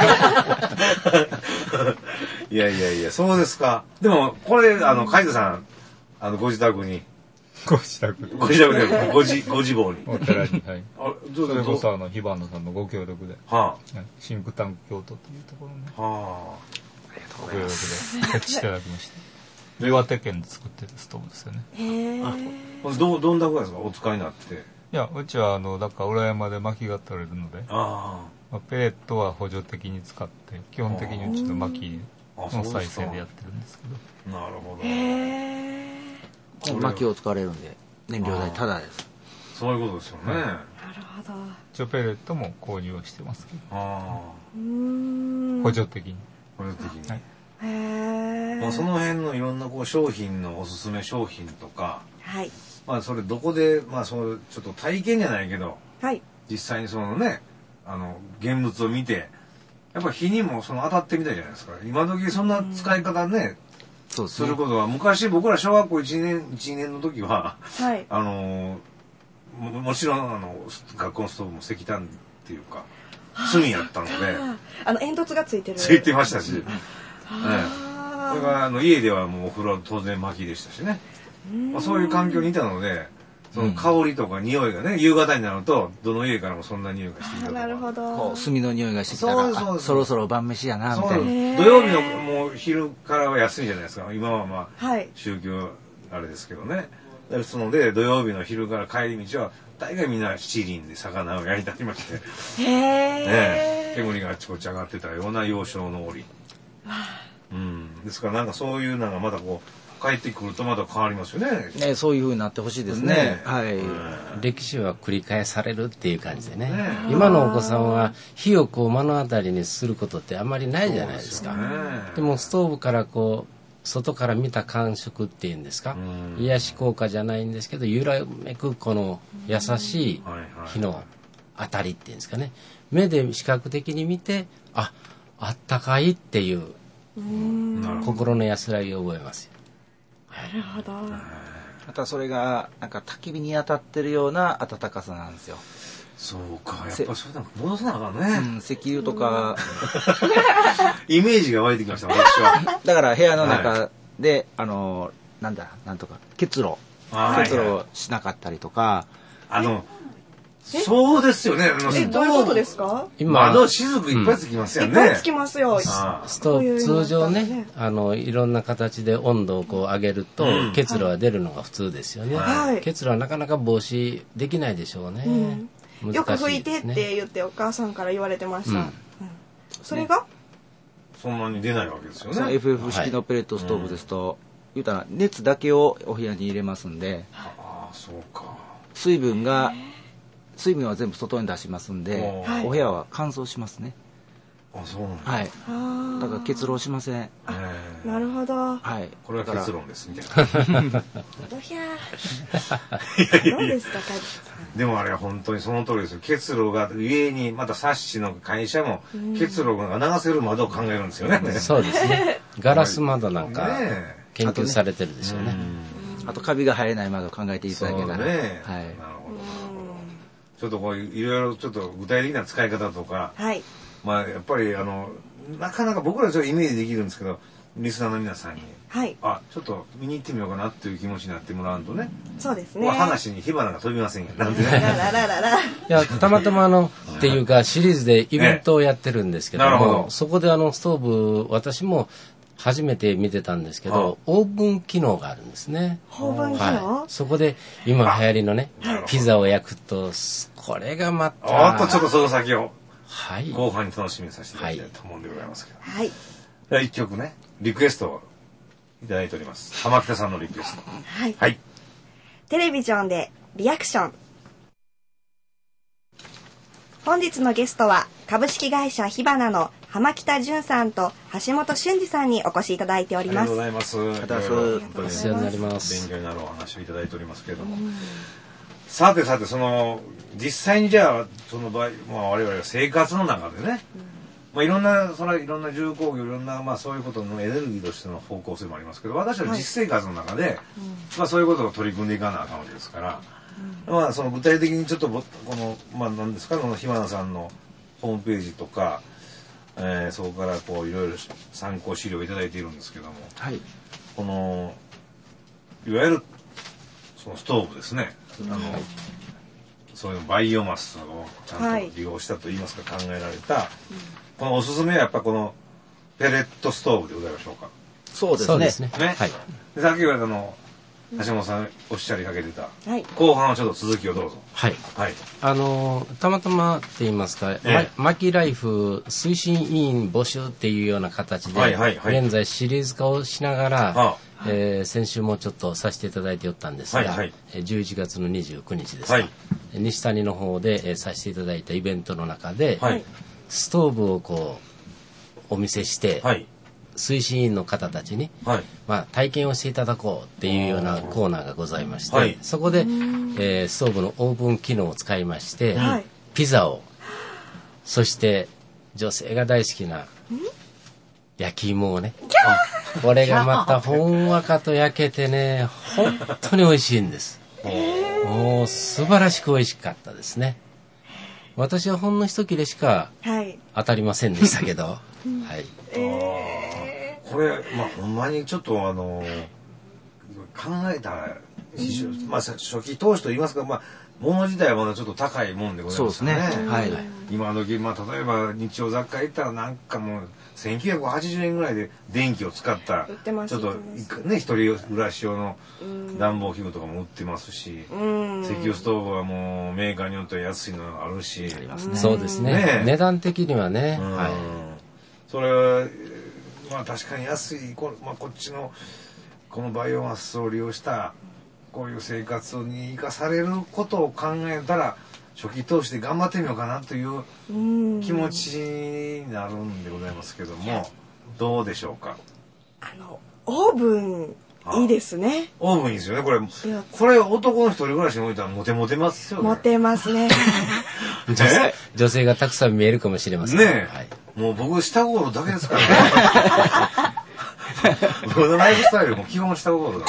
いやいやいやそうですか。でもこれあの海津さんあのご自宅にご自宅ご自宅でご自ご自房にお寺にはいあそれこそあの火花さんのご協力で、 はあ、 シンクタンク京都というところね、 はあ、 ありがとうございます。ご協力で設置していただきました岩手県で作ってるストーブですよね。 へえ。どどんなぐらいですかお使いになって。 いやうちはあのだから裏山で薪が取れるので、 あまあ、ペレットは補助的に使って基本的にうちの薪の再生でやってるんですけど。なるほど。 へえ。薪を使われるんで燃料代タダです。 そういうことですよね。なるほど。 一応ペレットも購入はしてますけど。 ああ。 補助的に。 補助的に。 はい。 へまあ、その辺のいろんなこう商品のおすすめ商品とか、 はい、 まあそれどこでまあそうちょっと体験じゃないけど、 はい、 実際にそのねあの現物を見てやっぱ火にもその当たってみたいじゃないですか。今時そんな使い方ね、うん、そうですね、することは昔僕ら小学校いちねんいちねんの時は、はい、あの も, もちろんあの学校のストーブも石炭っていうか炭やったので、 あの煙突がついてるついてましたし。ね、これがあの家ではもうお風呂当然薪でしたしね、まあ、そういう環境にいたのでその香りとか匂いがね、うん、夕方になるとどの家からもそんな匂いがしてきたとか、 なるほど、 こう炭の匂いがしてきたらそそろそろ晩飯やなみたいな。 土曜日のもう昼からは安いじゃないですか。今はまあ、はい、宗教あれですけどね。ですので土曜日の昼から帰り道は大概みんな七輪で魚を焼いてありまして、 へね、煙があちこち上がってたような幼少の折。うん、ですからなんかそういうのがまたこう帰ってくるとまた変わりますよね。 ね、そういう風になってほしいですね。ね、はい、うん。 歴史は繰り返されるっていう感じでね。ね、今のお子さんは火をこう目の当たりにすることってあんまりないじゃないですか。でもストーブからこう外から見た感触っていうんですか、うん、癒し効果じゃないんですけど揺らめくこの優しい火の当たりっていうんですかね、目で視覚的に見てああったかいっていう、うん、心の安らぎを覚えますよ。 なるほど。 またそれがなんか焚き火に当たってるような暖かさなんですよ。 そうか、やっぱそうだ戻さなあかんね、 うん、石油とかイメージが湧いてきました私は。 だから部屋の中で、はい、あのなんだなんとか結露結露しなかったりとか、 あのそうですよね。 えどういうことですか？ 今窓雫いっぱいつきますよね。 いっぱいつきますよ。 ストーブ通常ね、あのいろんな形で温度をこう上げると、うん、結露は出るのが普通ですよね、はい、結露はなかなか防止できないでしょうね、 うん、よく拭いてって言ってお母さんから言われてました、うんうん、それが、 ね、そんなに出ないわけですよね。 エフエフ 式のペレットストーブですと、はい、言うたら熱だけをお部屋に入れますんで、 ああそうか、 水分が水分は全部外に出しますんで、お部屋は乾燥しますね。 あ、そうなんだ。はい。だから結論しません。 なるほど。 はい。 これは結論ですみたいな。 どひゃー。どうですか、 でもあれは本当にその通りですよ。結露が家にまたサッシの会社も結露が流せる窓を考えるんですよね。 そうですね。ガラス窓なんか研究されてるでしょうね。 あとカビが生えない窓を考えていただけたら。ね。はい。なるほど。 ちょっとこういろいろちょっと具体的な使い方とか。はい。まあやっぱりあのなかなか僕らちょっとイメージできるんですけど、リスナーの皆さんに、はい、あちょっと見に行ってみようかなっていう気持ちになってもらうとね。 そうですね。 話に火花が飛びませんよ。なんでね。 いやたまたまあのっていうかシリーズでイベントをやってるんですけども、なるほど。そこであのストーブ私も初めて見てたんですけど、オーブン機能があるんですね。 オーブン機能、 はい、そこで今流行りのねピザを焼くとこれがまたおっとちょっとその先を、はい、後半に楽しみさせていただきたいと思うんでございますけど、はい、ではいっきょくねリクエストをいただいております。浜北さんのリクエスト、はい、はい、 テレビジョンでリアクション。本日のゲストは株式会社火花の浜北淳さんと橋本俊二さんにお越しいただいております。 ありがとうございます。ありがとうございます。お世話になります。 勉強になるお話をいただいておりますけれども、さてさてその実際にじゃあその場合、まあ、我々は生活の中でね、まあ、いろんなそれはいろんな重工業いろんなまあそういうことのエネルギーとしての方向性もありますけど、私は実生活の中で、はい、まあ、そういうことを取り組んでいかなあかんわけですから、うん、まあその具体的にちょっとこのまあ何ですかこの火花さんのホームページとか、えー、そこからこういろいろ参考資料をいただいているんですけども、はい、このいわゆるそのストーブですね、あの、はい、そういうバイオマスをちゃんと利用したといいますか、考えられた、はい、このおすすめはやっぱこのペレットストーブでございましょうか。 そうですね。そうですね。 ね、はい、でさっきはあの橋本さんおっしゃりかけてた、はい、後半はちょっと続きをどうぞ。 はい、はい、あのたまたまって言いますか、ええ、マキライフ推進委員募集っていうような形で、はいはいはい、現在シリーズ化をしながら、はあ、えー、先週もちょっとさせていただいておったんですが、はいはい、じゅういちがつのにじゅうくにちですか、はい、西谷の方で、えー、させていただいたイベントの中で、はい、ストーブをこうお見せして、はい、推進員の方たちに、はい、まあ、体験をしていただこうっていうようなコーナーがございまして、はい、そこで、えー、ストーブのオーブン機能を使いまして、はい、ピザを、そして女性が大好きな焼き芋をね、これがまたほんわかと焼けてね、本当に美味しいんです。もう素晴らしく美味しかったですね。私はほんの一切れしか当たりませんでしたけど、はい、 えー、これまあほんまにちょっとあの考えたら、うん、まあ初期投資といいますか、まあ物自体はまだちょっと高いもんでございますね。そうですね。はい。今時まあ例えば日用雑貨行ったらなんかもうせんきゅうひゃくはちじゅうえんぐらいで電気を使ったちょっとね一人暮らし用の暖房器具とかも売ってますし、うん、石油ストーブはもうメーカーによっては安いのあるし、ありますね。 そうですね。ね、値段的にはね。はい。 それはまあ確かに安いこ、まあ、こっちのこのバイオマスを利用したこういう生活に生かされることを考えたら初期投資で頑張ってみようかなという気持ちになるんでございますけども、どうでしょうか。 あのオーブンいいですね。 オーブンいいですよね。これこれ男の一人暮らしにおいてはモテモテますよね。 モテますね。 女性女性がたくさん見えるかもしれませんね。 はい、もう僕下心だけですからね。僕のライフスタイルも基本下心だ。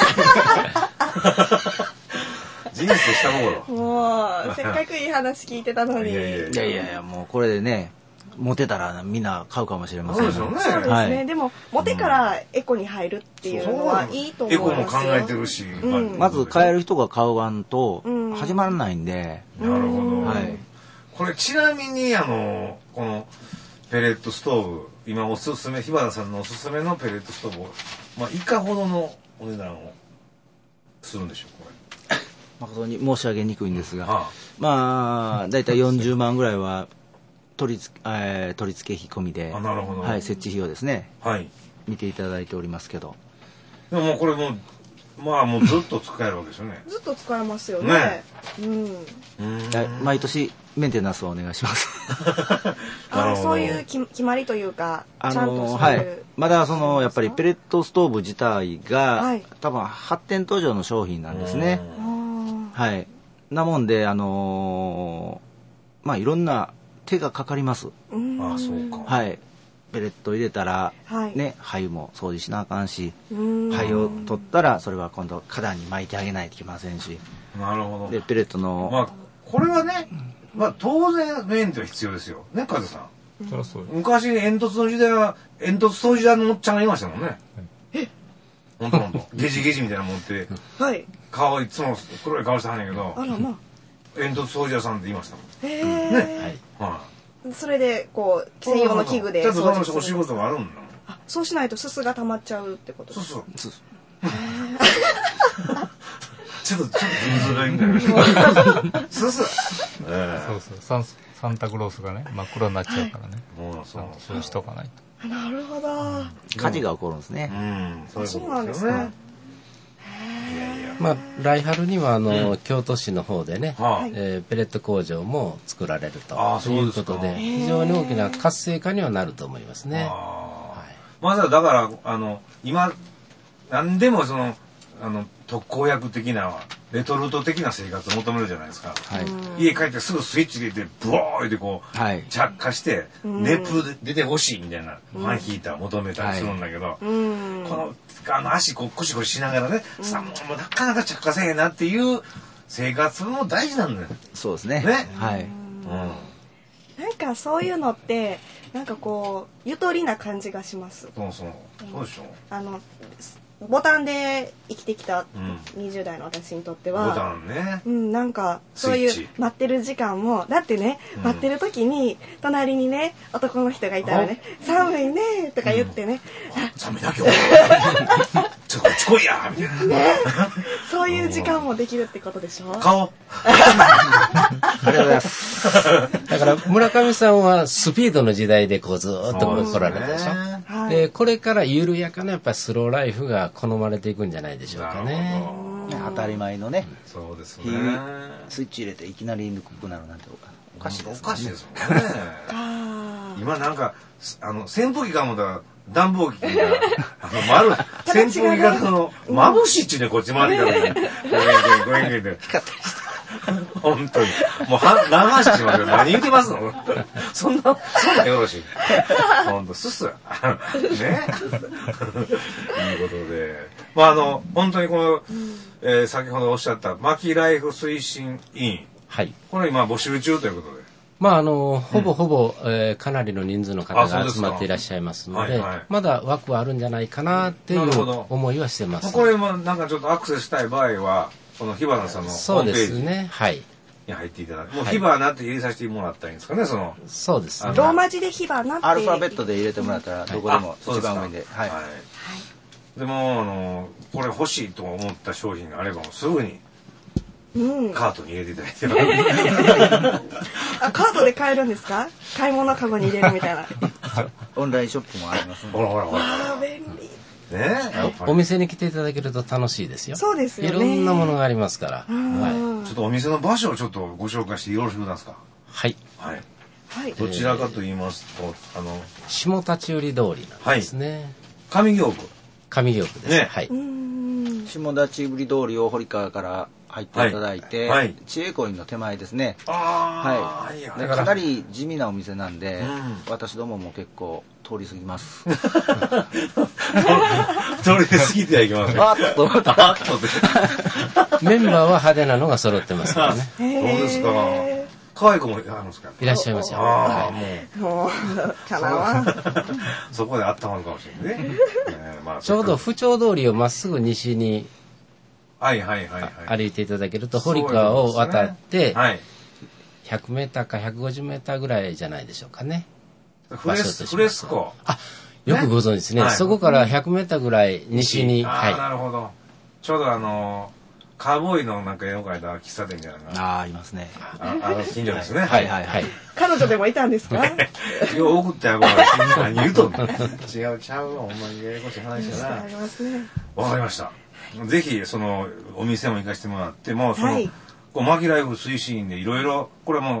人生下心。 もうせっかくいい話聞いてたのに。いやいやいやいや、もうこれでねモテたらみんな買うかもしれませんね。 そうですよね。 そうですね。はい、でもモテからエコに入るっていうのはいいと思いますよ。 エコも考えてるし、 うん、まず買える人が買わんと始まらないんで。 うん、なるほど。はい。これちなみにあのこのペレットストーブ、今おすすめ火花さんのおすすめのペレットストーブを、まあいかほどのお値段をするんでしょうこれ。 誠に申し上げにくいんですが、はあ、まあだいたいよんじゅうまんぐらいは取り付け、えー、取り付け費込みで、 あ、なるほど、 はい、設置費用ですね、はい、見ていただいておりますけど、 でももうこれもまあもうずっと使えるわけですよね。 ずっと使えますよね。ね、 うん、毎年メンテナンスをお願いします。 あそういうき決まりというか、 あのちゃんとそういう、 はい、まだそのやっぱりペレットストーブ自体が、 はい、 多分発展途上の商品なんですね。はい。なもんであのー、まあいろんな手がかかります。 あそうか。 はい。ペレット入れたら、 はい、 ね、灰も掃除しなあかんし、灰を取ったらそれは今度花壇に巻いてあげないといけませんし。 なるほど。 でペレットの、 まあこれはね、まあ当然メンテは必要ですよ。ね、カズさん。 そりゃそうです。 昔煙突の時代は煙突掃除屋のおっちゃんがいましたもんね。え、ほんとほんと。ゲジゲジみたいなの持って、 はい。 顔いつも黒い顔してはんねんけど、 あらまあ。 煙突掃除屋さんって言いましたもん。 へえ。 ね。はい。 それでこう専用の器具でちょっとそのお仕事があるんだもん。 あ、そうしないとすすが溜まっちゃうってことですか。 そうそう。ちょっとちょっとズルズルいんだよ。すす。 そうそうサンサンタクロースがね真っ黒になっちゃうからね。もうそうそうしとかないと。なるほど。 火事が起こるんですね。 うん、 そうなんですね。 まあ、来春にはあの、うん、京都市の方でね、はあえー、ペレット工場も作られるということで非常に大きな活性化にはなると思いますね。 はい、まずはだからあの今何でもそのあの特効薬的なレトルト的な生活を求めるじゃないですか、はい、家帰ってすぐスイッチ入れてブワーってこう、はい、着火して熱風で出てほしいみたいなファンヒーター求めたりするんだけど、はい、このあの足こうコシコシしながらね、うん、さもうなかなか着火せえへんなっていう生活も大事なんだよ。 そうですね。 ね。 はい。うん。 なんかそういうのってなんかこうゆとりな感じがします。 そうそう。そうでしょ。 あのボタンで生きてきたにじゅう代の私にとっては、 ボタンね、 うん、なんかそういう待ってる時間もだってね、うん、待ってる時に隣にね男の人がいたらね「寒いね」とか言ってね 「寒いな今日ちょっとこっち来いや」みたいな、ね、 そういう時間もできるってことでしょ。 顔ありがとうございます。 だから村上さんはスピードの時代でこうずっと来られたでしょ。はい、でこれから緩やかなやっぱスローライフが好まれていくんじゃないでしょうかね。 当たり前のね。 そうですね。 スイッチ入れていきなりぬくくなるなんておかしいです、ね。 おかしいですもんね。今なんかあの扇風機かもだ暖房機があの丸扇風機型の眩しいっちゅうねこっち回りからね。ごえんごえんで。本当にもうは流してしまうけど何言ってますの。そんなそんなよろしい。本当すすね。いいことで、まああの本当にこの、えー、先ほどおっしゃったマキライフ推進委員、 はい、 これ今募集中ということで。 まああのほぼほぼ、うんえー、かなりの人数の方が集まっていらっしゃいますので、はいはい、まだ枠はあるんじゃないかなっていう思いはしてます。 これもなんかちょっとアクセスしたい場合はこの火花さんのホームページに入っていただく。もう火花って入れさせてもらったらいいんですかね。そのそうです、 ね。ローマ字で火花ってアルファベットで入れてもらったらどこでも一番上で。はい。はい、 でもあのこれ欲しいと思った商品があればもうすぐに。うん、カートに入れていただいてあカートで買えるんですか。買い物カゴに入れるみたいなオンラインショップもありますね。 ほらほらほらあ便利ね。 お店に来ていただけると楽しいですよ。 そうですよね。 いろんなものがありますから、はい、ちょっとお店の場所をちょっとご紹介してよろしくないですか。 はいはい、はい、どちらかと言いますとあの下立売通りなんですね。 はい、上京区上京区ですね。はい、 下立売通りを堀川から入っていただいて、はい、知恵コインの手前ですね。 あはい。はい、かなり地味なお店なんで、うん、私どもも結構通り過ぎます。通り過ぎてはいけません。 あっと、 あっとメンバーは派手なのが揃ってますからね。 そうですか。可愛い子もいるんですか。 いらっしゃいますよ。 ああ、 もうかなわ。 そこで温まるかもしれないね。 まあ、ちょうど府庁通りをまっすぐ西に。 はいはいはいはい、 歩いていただけると堀川を渡ってひゃくメーターかひゃくごじゅうメーターぐらいじゃないでしょうかね。 フレスフレスコ。 あ、よくご存知ですね。ね、そこからひゃくメーターぐらい西に。 あ、はい、なるほど。ちょうどあのカーボーイのなんか絵を描いた喫茶店みたいなのが。 ああ、ありますね。 あ、あの近所ですね。 はいはいはい。 彼女でもいたんですか。 よう送ってやばい。何言うとんの。違うちゃうわ。お前ややこしい話だな。 ありますね。 わかりました。ぜひそのお店も行かせてもらってもうその、はい、こうマキライフ推進員でいろいろこれも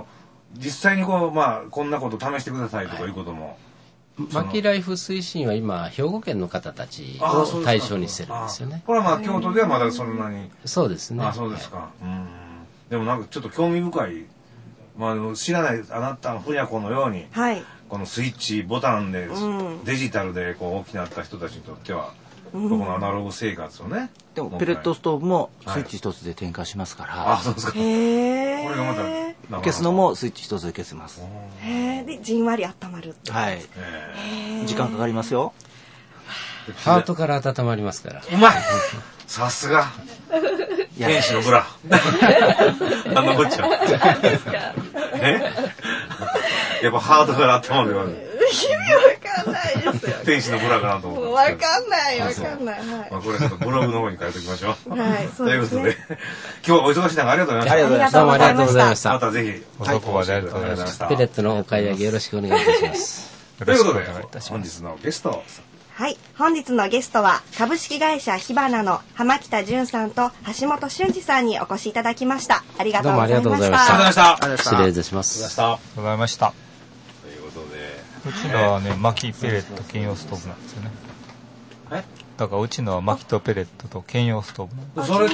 実際にこう、まあ、こんなこと試してくださいとかいうことも。 マキライフ推進は今、兵庫県の方たちを対象にしてるんですよね。 これはまあ、京都ではまだそんなに。 そうですね。 あ、そうですか。うん。でもなんかちょっと興味深い。まあ、知らないあなたのふにゃこのように、はい、このスイッチボタンで、うん、デジタルでこう大きなった人たちにとっては、うん、このアナログ生活をね。 でもペレットストーブもスイッチ一つで点火しますから。はい、 あ、そうですか。へこれがまた消すのもスイッチ一つで消せます。 へえ。でじんわり温まる。 はい。時間かかりますよ。 ハートから温まりますから。 うまい。さすが。天使のブラ。あんなこっちゃ。え？やっぱハートから温まるよ。 意味わかんないですよ。 天使のブラかなと思って。 わかんない、わかんない。はい。 まあこれちょっとブログの方に書いておきましょう。 はい、そうですね。 ということで、今日はお忙しい中ありがとうございました。 ありがとうございました。どうもありがとうございました。 またぜひ、 おそこまでありがとうございました。 ペレットのお買い上げよろしくお願いいたします。 ということで、本日のゲスト。 はい。本日のゲストは、株式会社火花の浜北淳さんと橋本俊二さんにお越しいただきました。ありがとうございました。 どうもありがとうございました。 ありがとうございました。 失礼いたします。 ありがとうございました。 ということで、 うちのはね、薪ペレット兼用ストーブなんですよね。 え？ だからうちのは薪とペレットと兼用ストーブなんです。 それって、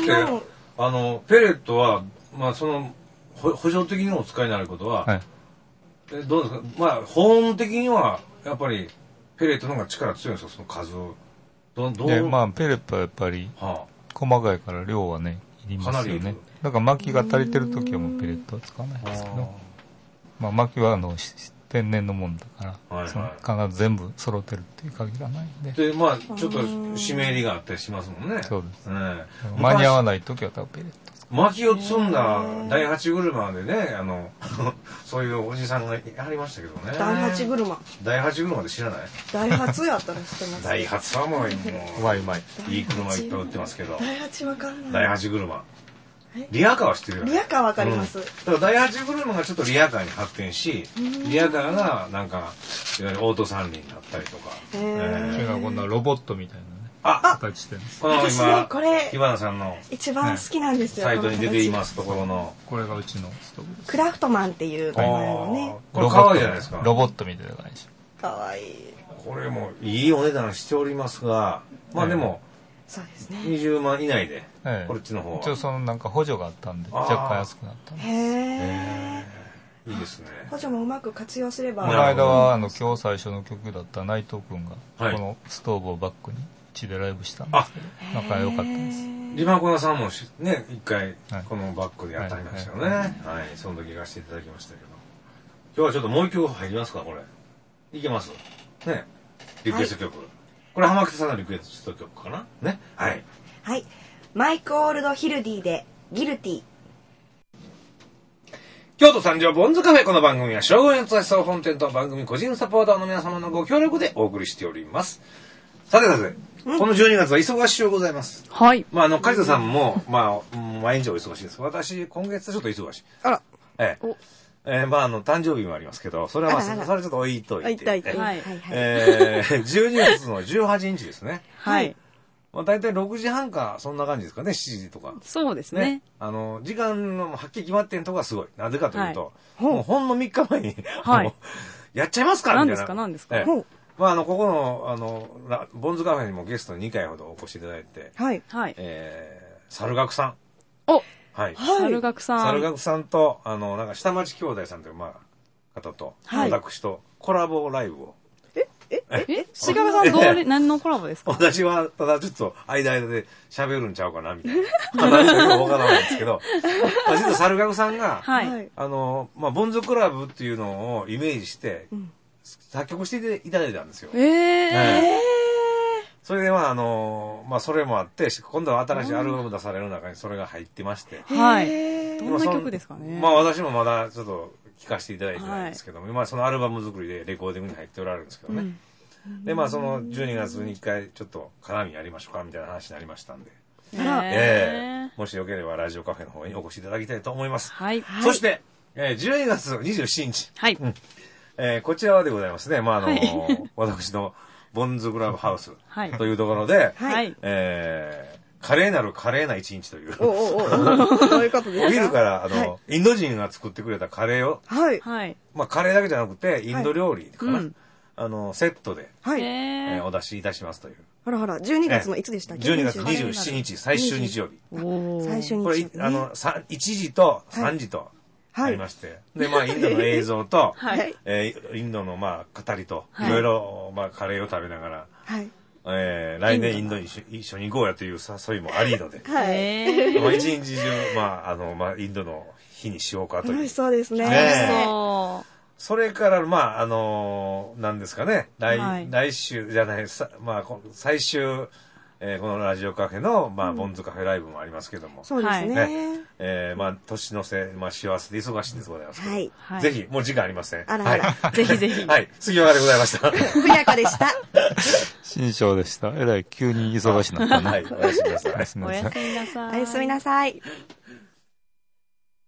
あの、ペレットは、まあその、補助的にお使いになることは、はい、えどうですか？まあ、保温的には、やっぱり、ペレットの方が力強いんですか、その数を。どどうで、まあ、ペレットはやっぱり、細かいから量はね、いりますよね。だから薪が足りてるときはもうペレットは使わないですけど、まあ、薪はあの、天然のもんだから、はいはい、その必ず全部揃ってるっていう限らないんで。 で、まあ、ちょっと湿りがあったりしますもんね。 そうです。ね、間に合わないときは多分ペレット。 薪を積んだ第八車でね、あの、そういうおじさんがやりましたけどね。 第八車。 第八車で知らない？ ダイハツやったら知ってます。 ダイハツはもう、もう、うまいうまい。いい車いっぱい売ってますけど。 第八わかんない。 第八車。リアカーは知ってるよね。 リアカーわかります。うん、だから第八車がちょっとリアカーに発展し、リアカーがなんか、いわゆるオート三輪になったりとか。 それがこんなロボットみたいなね。 あ、 形してるんです。 この今、これ、火花さんの一番好きなんですよ。 サイトに出ていますところの。 これがうちのストーブです。 クラフトマンっていう名前のね。 これ可愛いじゃないですか。 ロボットみたいな感じ。 可愛い。 これもいいお値段しておりますが、まあでも、 そうですね。 にじゅうまん以内で、こっちの方は。 一応そのなんか補助があったんで、若干安くなったんです。 へー。いいですね。 補助もうまく活用すれば。 この間は、あの、今日最初の曲だった内藤くんが、このストーブをバックに、うちでライブしたんですけど、仲良かったです。 リマコナさんもね、一回、このバックでやってありましたよね。はい。その時行かせていただきましたけど。今日はちょっともう一曲入りますか、これ。いけますね。リクエスト曲。これ浜北さんのリクエスト曲かなね。はい。 はい。マイク・オールド・ヒルディで、ギルティ。 京都三条ボンズカフェ。この番組は商業演奏総本店と番組個人サポーターの皆様のご協力でお送りしております。さてさて、このじゅうにがつは忙しゅうございます。 はい。 まあ、あの、梶田さんも、まあ、毎日お忙しいです。私、今月ちょっと忙しい。 あら。 ええ。えー、まあ、あの、誕生日もありますけど、それはまあ、それちょっと置いといて。 置いといて。 はい。 えー、じゅうにがつのじゅうはちにちですね。 はい。 まあ、大体ろくじはんか、そんな感じですかね、しちじとか。 そうですね。ね、 あの、時間のはっきり決まってんとこがすごい。なぜかというと、はい、もうほんのみっかまえに、はい、やっちゃいますかみたいな。 何ですか何ですか、ええ、まあ、あの、ここの、あの、ボンズカフェにもゲストににかいほどお越しいただいて、 はい。 はい。 えー、猿楽さん。 おはい。 猿楽さん。 猿楽さんと、あの、なんか、下町兄弟さんという、まあ、方と、はい、私とコラボライブを。 ええええしがさんどう、何のコラボですか？ 私は、ただちょっと、間間で喋るんちゃうかな、みたいな。話がよくわからないんですけど、まあ、実は猿楽さんが、 はい。 あの、まあ、ボンズクラブっていうのをイメージして、うん、作曲していただいたんですよ。 えー。えーそれでまああのまあそれもあって今度は新しいアルバム出される中にそれが入ってまして、 はい。どんな曲ですかね。 まあ私もまだちょっと聴かせていただいてないんですけども、はい、まあそのアルバム作りでレコーディングに入っておられるんですけどね。うん、でまあそのじゅうにがつに一回ちょっと絡みやりましょうかみたいな話になりましたんで、 えーえー、もしよければラジオカフェの方にお越しいただきたいと思います。 はい。 そして、えー、じゅうにがつにじゅうしちにち、 はい。 うん、えー、こちらはでございますね。まああの、はい、私のボンズクラブハウスというところで、 はい、 え華麗なる華麗な一日という。 おおおどういうことですか？ お昼から、あの、はい、インド人が作ってくれたカレーを、 はい。 まあ、カレーだけじゃなくて、インド料理かな。はい、うん、あの、セットで、 はい、 えー、お出しいたしますという。 ほらほら、じゅうにがつのいつでしたっけ？ じゅうにがつにじゅうしちにち、最終日曜日。 最終日曜日。 これ、あの、いちじとさんじとありまして、はい、で、まあ、インドの映像と、はい、えー、インドの、まあ、語りと、いろいろ、まあ、カレーを食べながら、はい、えー、来年インドに一緒に行こうやという誘いもありので、 はい。 まあ、一日中、まあ、あの、まあ、インドの日にしようかという。 楽しそうですね。 ねそう。それから、まあ、あのー、なんですかね、来、はい、来週じゃない、さまあ、最終、えー、このラジオカフェの、まあ、ボンズカフェライブもありますけども。 そうですね。ねえー、まあ、年の瀬、まあ、幸せで忙しいですございますけど。はい。ぜひ、もう時間ありません。 あらあら。 はい、ぜひぜひ。 はい。杉原でございました。 ふやかでした。 新章でした。えらい、急に忙しいなったね。 はい。おやすみなさい。 おやすみなさい。 おやすみなさい。